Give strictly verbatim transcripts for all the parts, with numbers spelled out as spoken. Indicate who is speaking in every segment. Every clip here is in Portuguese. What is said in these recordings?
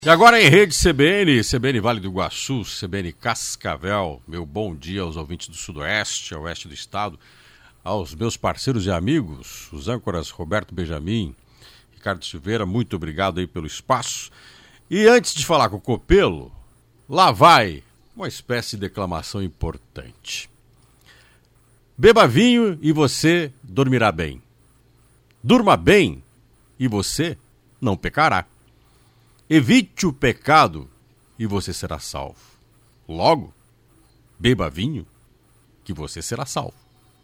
Speaker 1: E agora em rede C B N, C B N Vale do Iguaçu, C B N Cascavel, meu bom dia aos ouvintes do Sudoeste, ao oeste do estado, aos meus parceiros e amigos, os âncoras Roberto Benjamin, Ricardo Silveira, muito obrigado aí pelo espaço. E antes de falar com o Copelo, lá vai uma espécie de declamação importante. Beba vinho e você dormirá bem. Durma bem e você não pecará. Evite o pecado e você será salvo. Logo, beba vinho que você será salvo.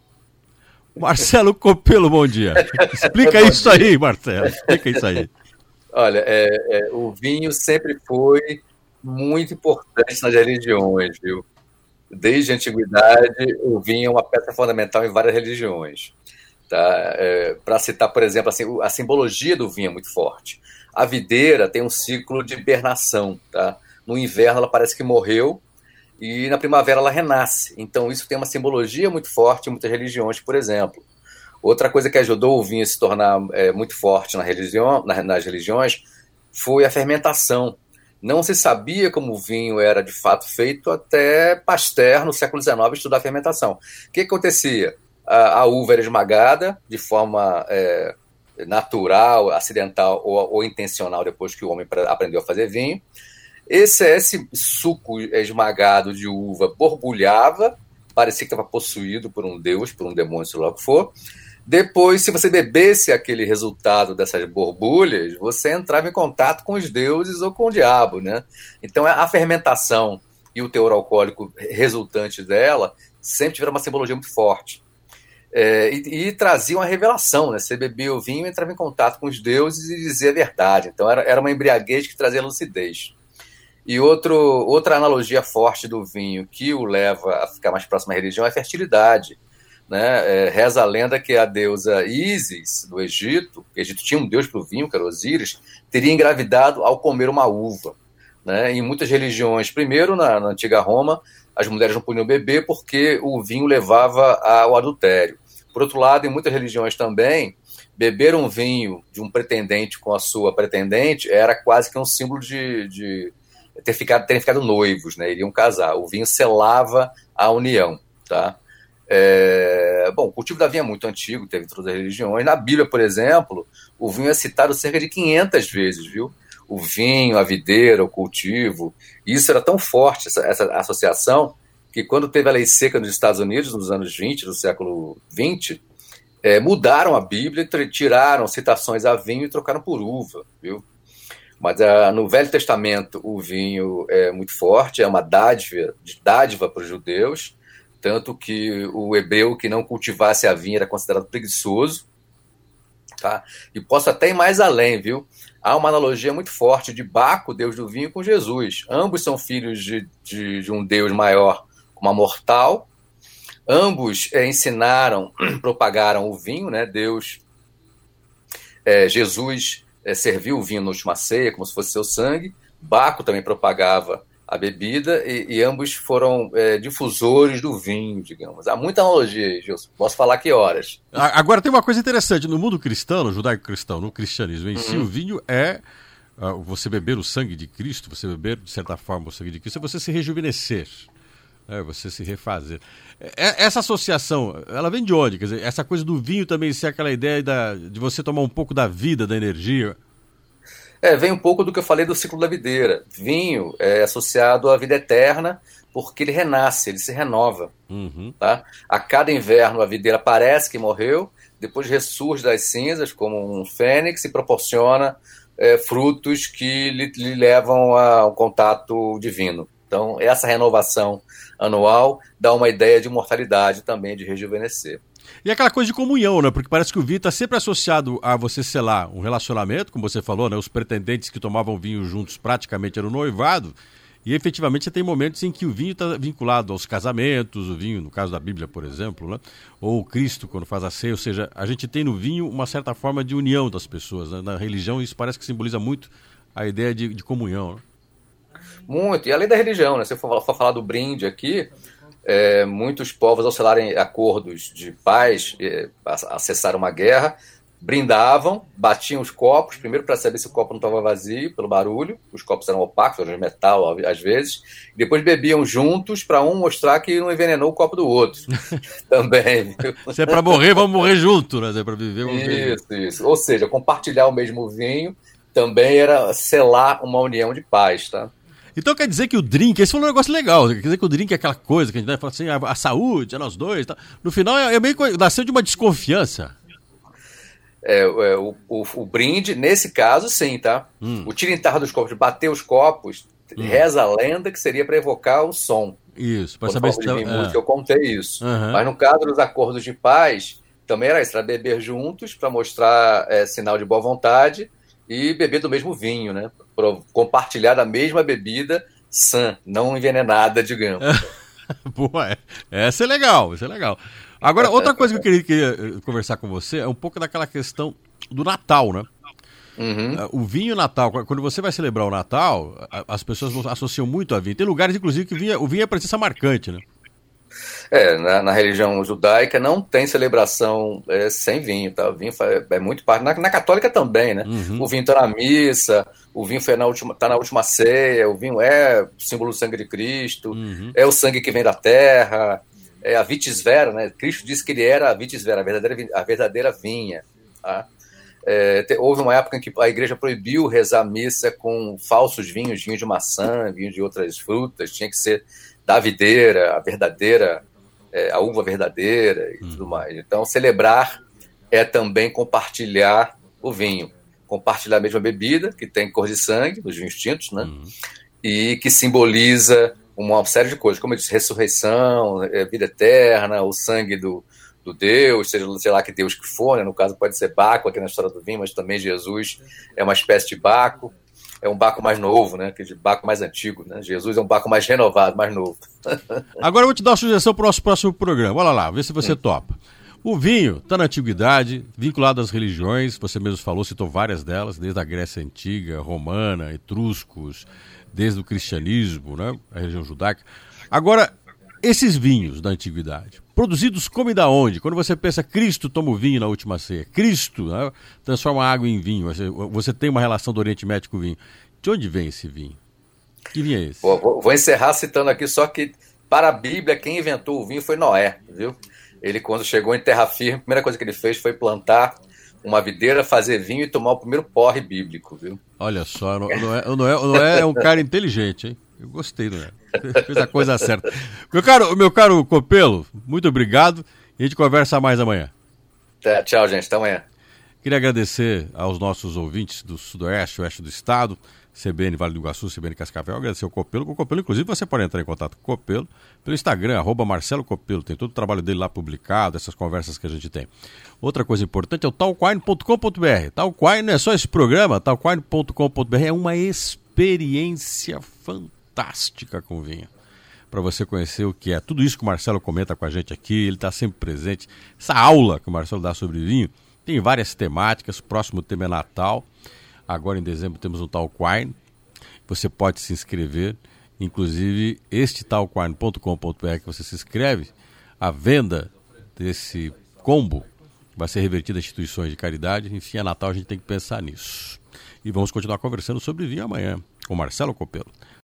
Speaker 1: Marcelo Copelo, bom dia. Explica bom isso dia. aí, Marcelo. Explica isso aí.
Speaker 2: Olha, é, é, o vinho sempre foi muito importante nas religiões, viu? Desde a antiguidade, o vinho é uma peça fundamental em várias religiões. Tá? É, para citar, por exemplo, assim, a simbologia do vinho é muito forte. A videira tem um ciclo de hibernação. Tá? No inverno, ela parece que morreu e na primavera ela renasce. Então, isso tem uma simbologia muito forte em muitas religiões, por exemplo. Outra coisa que ajudou o vinho a se tornar é, muito forte na religião, na, nas religiões foi a fermentação. Não se sabia como o vinho era de fato feito até Pasteur, no século dezenove, estudar a fermentação. O que acontecia? A, a uva era esmagada de forma é, natural, acidental ou, ou intencional, depois que o homem aprendeu a fazer vinho. Esse, esse suco esmagado de uva borbulhava, parecia que estava possuído por um deus, por um demônio, sei lá o que for. Depois, se você bebesse aquele resultado dessas borbulhas, você entrava em contato com os deuses ou com o diabo, né? Então, a fermentação e o teor alcoólico resultante dela sempre tiveram uma simbologia muito forte. É, e, e trazia uma revelação, né? Você bebia o vinho e entrava em contato com os deuses e dizia a verdade. Então, era, era uma embriaguez que trazia lucidez. E outro, outra analogia forte do vinho que o leva a ficar mais próximo à religião é a fertilidade. Né? É, reza a lenda que a deusa Ísis, do Egito, o Egito tinha um deus para o vinho, que era Osíris, teria engravidado ao comer uma uva. Né? Em muitas religiões, primeiro na, na antiga Roma, as mulheres não podiam beber porque o vinho levava ao adultério. Por outro lado, em muitas religiões também, beber um vinho de um pretendente com a sua pretendente era quase que um símbolo de, de ter ficado, terem ficado noivos, né? Iriam casar. O vinho selava a união, tá? É, bom, o cultivo da vinha é muito antigo, teve todas as religiões. Na Bíblia, por exemplo, o vinho é citado cerca de quinhentas vezes, viu? O vinho, a videira, o cultivo. E isso era tão forte, essa, essa associação, que quando teve a lei seca nos Estados Unidos, nos anos vinte do século vinte, é, mudaram a Bíblia, tiraram citações a vinho e trocaram por uva, viu? Mas uh, no Velho Testamento o vinho é muito forte, é uma dádiva, dádiva para os judeus, tanto que o hebreu que não cultivasse a vinha era considerado preguiçoso. Tá? E posso até ir mais além, viu? Há uma analogia muito forte de Baco, deus do vinho, com Jesus. Ambos são filhos de, de, de um deus maior, uma mortal. Ambos é, ensinaram, propagaram o vinho, né? Deus, é, Jesus é, serviu o vinho na última ceia, como se fosse seu sangue. Baco também propagava a bebida, e, e ambos foram é, difusores do vinho, digamos. Há muita analogia aí, Gilson. Posso falar aqui horas.
Speaker 1: Agora, tem uma coisa interessante. No mundo cristão, no judaico-cristão, no cristianismo em uhum. si, o vinho é uh, você beber o sangue de Cristo, você beber, de certa forma, o sangue de Cristo, é você se rejuvenescer, é você se refazer. É, essa associação, ela vem de onde? Quer dizer, essa coisa do vinho também ser aquela ideia da, de você tomar um pouco da vida, da energia.
Speaker 2: É, vem um pouco do que eu falei do ciclo da videira. Vinho é associado à vida eterna porque ele renasce, ele se renova. Uhum. Tá? A cada inverno a videira parece que morreu, depois ressurge das cinzas como um fênix e proporciona é, frutos que lhe, lhe levam ao contato divino. Então, essa renovação anual dá uma ideia de mortalidade também, de rejuvenescer.
Speaker 1: E aquela coisa de comunhão, né? Porque parece que o vinho está sempre associado a você selar um relacionamento, como você falou, né? Os pretendentes que tomavam vinho juntos praticamente eram noivado. E efetivamente você tem momentos em que o vinho está vinculado aos casamentos, o vinho, no caso da Bíblia, por exemplo, né? Ou o Cristo quando faz a ceia. Ou seja, a gente tem no vinho uma certa forma de união das pessoas, né? Na religião isso parece que simboliza muito a ideia de, de comunhão, né?
Speaker 2: Muito. E além da religião, né? Se eu for, for falar do brinde aqui, É, muitos povos, ao selarem acordos de paz, é, acessar uma guerra, brindavam, batiam os copos, primeiro para saber se o copo não estava vazio, pelo barulho, os copos eram opacos, eram de metal às vezes, depois bebiam juntos para um mostrar que não envenenou o copo do outro. Também. Viu?
Speaker 1: Se é para morrer, vamos morrer junto, né? Se é para viver, vamos viver.
Speaker 2: Isso, isso. Ou seja, compartilhar o mesmo vinho também era selar uma união de paz, tá?
Speaker 1: Então quer dizer que o drink, esse foi um negócio legal, quer dizer que o drink é aquela coisa que a gente vai falar assim, a, a saúde, é nós dois, tá? No final é, é meio que nasceu de uma desconfiança.
Speaker 2: É, é, o, o, o brinde, nesse caso, sim, tá? Hum. O tilintar dos copos, bater os copos, hum. reza a lenda que seria para evocar o som.
Speaker 1: Isso, para saber se
Speaker 2: tá... música, eu contei isso.
Speaker 1: Uhum.
Speaker 2: Mas no caso dos acordos de paz, também era isso, era beber juntos para mostrar é, sinal de boa vontade e beber do mesmo vinho, né? Pra compartilhar da mesma bebida sã, não envenenada, digamos.
Speaker 1: Boa, essa é legal, essa é legal. Agora, outra coisa que eu queria, queria conversar com você é um pouco daquela questão do Natal, né?
Speaker 2: Uhum.
Speaker 1: O vinho Natal, quando você vai celebrar o Natal, as pessoas associam muito a vinho. Tem lugares, inclusive, que o vinho, o vinho é presença marcante, né?
Speaker 2: É, na, na religião judaica não tem celebração é, sem vinho, tá? O vinho é muito parte. Na, na católica também, né? Uhum. O vinho tá na missa, o vinho foi na última, tá na última ceia, o vinho é símbolo do sangue de Cristo, uhum. é o sangue que vem da terra, é a vitis vera, né? Cristo disse que ele era a vitis vera, a verdadeira, a verdadeira vinha, tá? É, te, houve uma época em que a igreja proibiu rezar missa com falsos vinhos, vinho de maçã, vinho de outras frutas, tinha que ser da videira, a verdadeira, é, a uva verdadeira e hum. tudo mais. Então, celebrar é também compartilhar o vinho, compartilhar a mesma bebida, que tem cor de sangue, dos vinhos tintos, né? Hum. E que simboliza uma série de coisas, como eu disse, ressurreição, é, vida eterna, o sangue do, do Deus, seja sei lá que Deus que for, né? No caso pode ser Baco aqui na história do vinho, mas também Jesus é uma espécie de Baco. É um Baco mais novo, né? Que de Baco mais antigo, né? Jesus é um Baco mais renovado, mais novo.
Speaker 1: Agora eu vou te dar uma sugestão para o nosso próximo programa. Olha lá, vê se você hum. topa. O vinho está na antiguidade, vinculado às religiões, você mesmo falou, citou várias delas, desde a Grécia Antiga, Romana, etruscos, desde o cristianismo, né? A religião judaica. Agora, esses vinhos da antiguidade, produzidos como e da onde? Quando você pensa Cristo toma o vinho na última ceia, Cristo, né, transforma a água em vinho, você, você tem uma relação do Oriente Médio com o vinho. De onde vem esse vinho? Que vinho é esse?
Speaker 2: Vou, vou encerrar citando aqui só que, para a Bíblia, quem inventou o vinho foi Noé, viu? Ele, quando chegou em terra firme, a primeira coisa que ele fez foi plantar uma videira, fazer vinho e tomar o primeiro porre bíblico, viu?
Speaker 1: Olha só, o Noé, o Noé, o Noé é um cara inteligente, hein? Eu gostei, Noé. Fez a coisa certa. Meu caro, meu caro Copelo, muito obrigado e a gente conversa mais amanhã.
Speaker 2: Tá, tchau, gente. Até amanhã.
Speaker 1: Queria agradecer aos nossos ouvintes do Sudoeste, Oeste do Estado, C B N Vale do Iguaçu, C B N Cascavel, agradecer ao Copelo. Com o Copelo, inclusive, você pode entrar em contato com o Copelo pelo Instagram, arroba Marcelo Copelo. Tem todo o trabalho dele lá publicado, essas conversas que a gente tem. Outra coisa importante é o talkwine ponto com ponto b r. Talkwine não é só esse programa, talkwine ponto com ponto b r é uma experiência fantástica. Fantástica com vinho, para você conhecer o que é. Tudo isso que o Marcelo comenta com a gente aqui, ele está sempre presente. Essa aula que o Marcelo dá sobre vinho tem várias temáticas. O próximo tema é Natal. Agora em dezembro temos um Talkwine. Você pode se inscrever. Inclusive, este talkwine ponto com ponto b r que você se inscreve, a venda desse combo vai ser revertida a instituições de caridade. Enfim, a Natal a gente tem que pensar nisso. E vamos continuar conversando sobre vinho amanhã com Marcelo Copelo.